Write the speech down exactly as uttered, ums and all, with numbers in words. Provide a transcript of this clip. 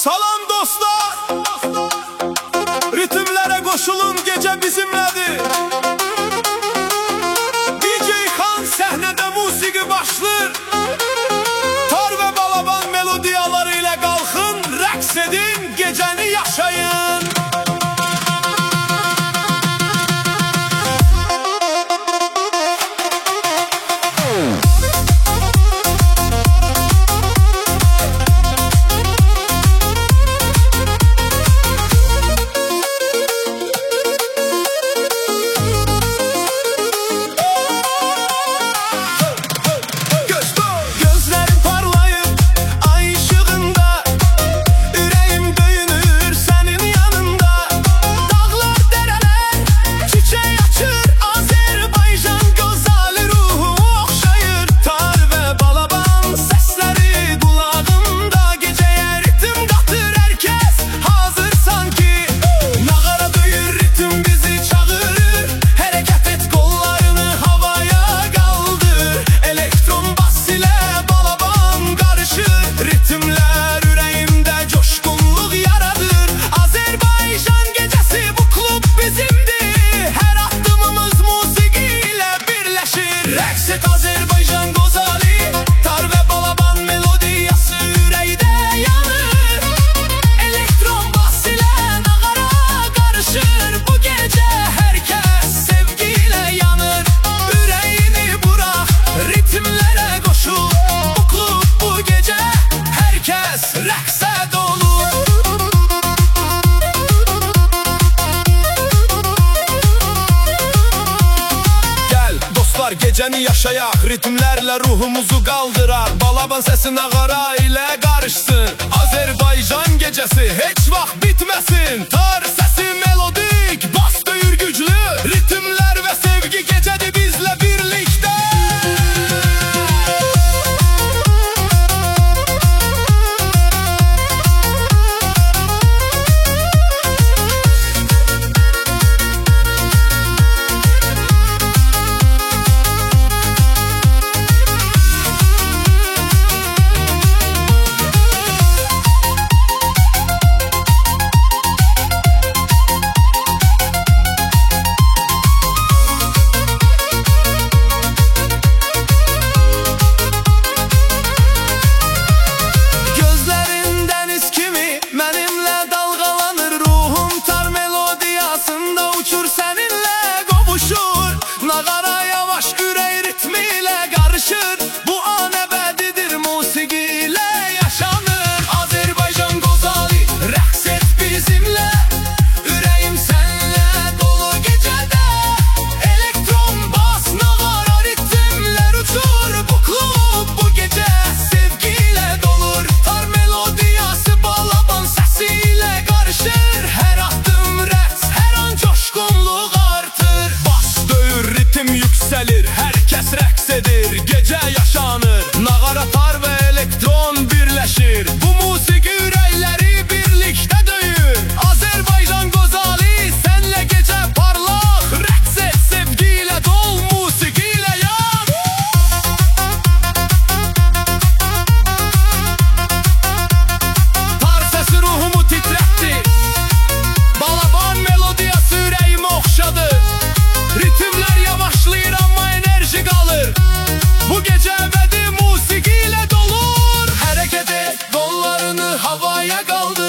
Salam dostlar, ritimlere koşulun, gece bizimledir. D J Xan səhnədə musiqi başlar. Tar ve balaban melodiyaları ile qalxın, rəqs edin, gecəni yaşayın. Azerbaycan Gozali, tar ve balaban melodiyası ürəkdə yanır. Elektron bas ilə nağara qarışır. Bu gecə herkes sevgiyle yanır. Ürəyini bırak, ritmlərə qoşul. Bu klub bu gecə herkes rəqsə dolur. Gel dostlar, gecəni yaşayak, ritmlerle ruhumuzu kaldırar. Balaban sesi nağara ile karışsın. Azerbaycan gecesi hiç vaxt bitmesin. Tar sesi melodik, bas döyür güclü. Ritmler ve sevgi gecədir bizle birlikte. Nağara yavaş, ürək ritmiyle karışır. Bu an ebedidir, musiqiyle yaşanır. Azerbaycan Gozali, rəqs et bizimle. Ürəyim senle dolu gecede. Elektron bas, nağara ritmler uçur. Bu klub bu gece sevgiyle dolur. Tar melodiyası balaban sesiyle karışır. Her adım rəqs, her an coşkunluq artır. Ritim yükselir, herkes rəqs edir, gece yaşanır. Nağara, tar ve elektron birleşir. Bu musiqi ürəkləri birlikte döyür. Azerbaycan Gozali, senle gece parlak. Rəqs et, sevgiyle dol, musiqiyle yan. Tar sesi ruhumu titretti. Balaban melodiyası ürəyimi oxşadı. Ritimler yavaşlayır ama enerji kalır. Bu gece ebedi musiqiyle dolur. Hareket et, kollarını havaya kaldır.